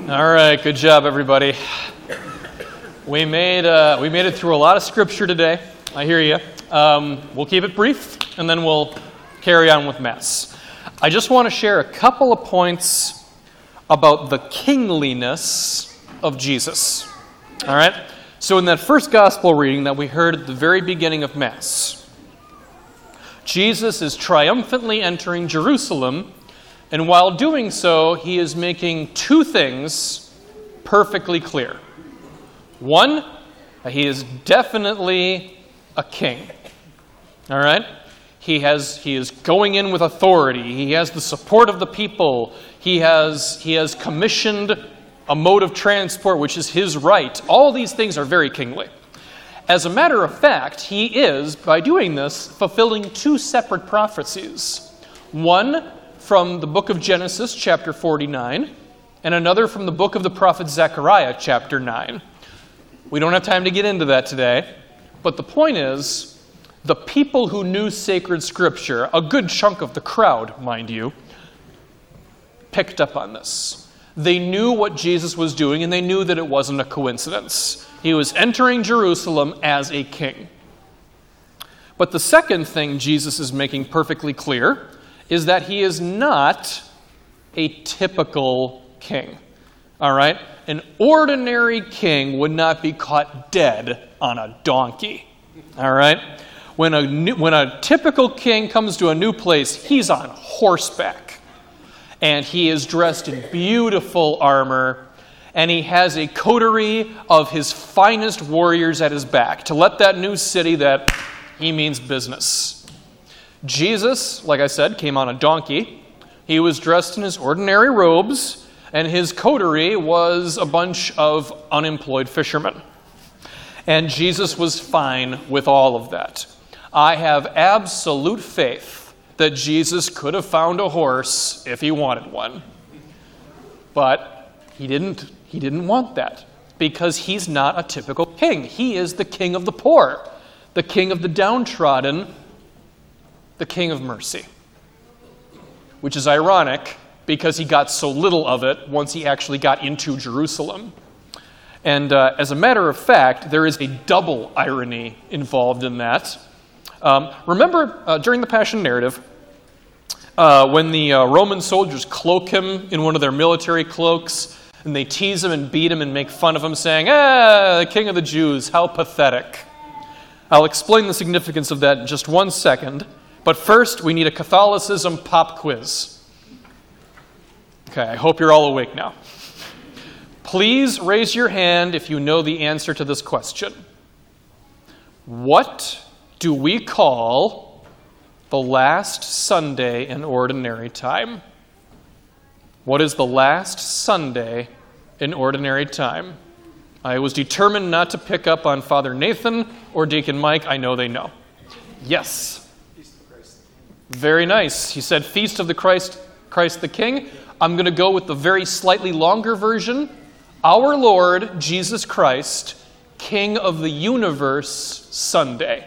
All right, good job, everybody. We made it through a lot of scripture today. I hear you. We'll keep it brief, and then we'll carry on with Mass. I just want to share a couple of points about the kingliness of Jesus. All right? So in that first gospel reading that we heard at the very beginning of Mass, Jesus is triumphantly entering Jerusalem, and while doing so, he is making two things perfectly clear. One, he is definitely a king. All right? He is going in with authority. He has the support of the people. He has commissioned a mode of transport, which is his right. All these things are very kingly. As a matter of fact, he is, by doing this, fulfilling two separate prophecies. One from the book of Genesis, chapter 49, and another from the book of the prophet Zechariah, chapter 9. We don't have time to get into that today, but the point is, the people who knew sacred scripture, a good chunk of the crowd, mind you, picked up on this. They knew what Jesus was doing, and they knew that it wasn't a coincidence. He was entering Jerusalem as a king. But the second thing Jesus is making perfectly clear is that he is not a typical king. All right? An ordinary king would not be caught dead on a donkey. All right? When a typical king comes to a new place, he's on horseback. And he is dressed in beautiful armor, and he has a coterie of his finest warriors at his back to let that new city that he means business. Jesus, like I said, came on a donkey. He was dressed in his ordinary robes, and his coterie was a bunch of unemployed fishermen. And Jesus was fine with all of that. I have absolute faith that Jesus could have found a horse if he wanted one. But he didn't want that, because he's not a typical king. He is the king of the poor, the king of the downtrodden, the king of mercy. Which is ironic, because he got so little of it once he actually got into Jerusalem. And as a matter of fact, there is a double irony involved in that. Remember, during the Passion narrative, when the Roman soldiers cloak him in one of their military cloaks, and they tease him and beat him and make fun of him, saying, the king of the Jews, how pathetic. I'll explain the significance of that in just 1 second. But first, we need a Catholicism pop quiz. Okay, I hope you're all awake now. Please raise your hand if you know the answer to this question. What do we call the last Sunday in ordinary time? What is the last Sunday in ordinary time? I was determined not to pick up on Father Nathan or Deacon Mike. I know they know. Yes. Very nice. He said Feast of the Christ the King. I'm going to go with the very slightly longer version. Our Lord Jesus Christ, King of the Universe, Sunday.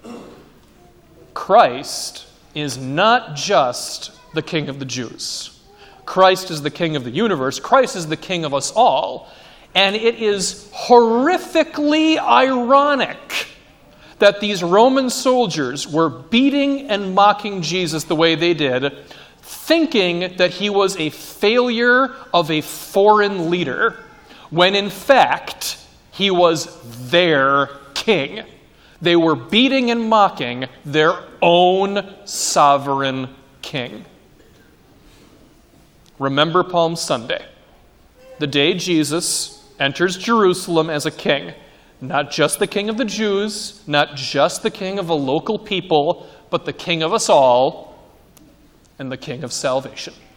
Christ is not just the King of the Jews. Christ is the King of the universe. Christ is the King of us all. And it is horrifically ironic that these Roman soldiers were beating and mocking Jesus the way they did, thinking that he was a failure of a foreign leader, when in fact he was their king. They were beating and mocking their own sovereign king. Remember Palm Sunday, the day Jesus enters Jerusalem as a king. Not just the king of the Jews, not just the king of a local people, but the king of us all and the king of salvation.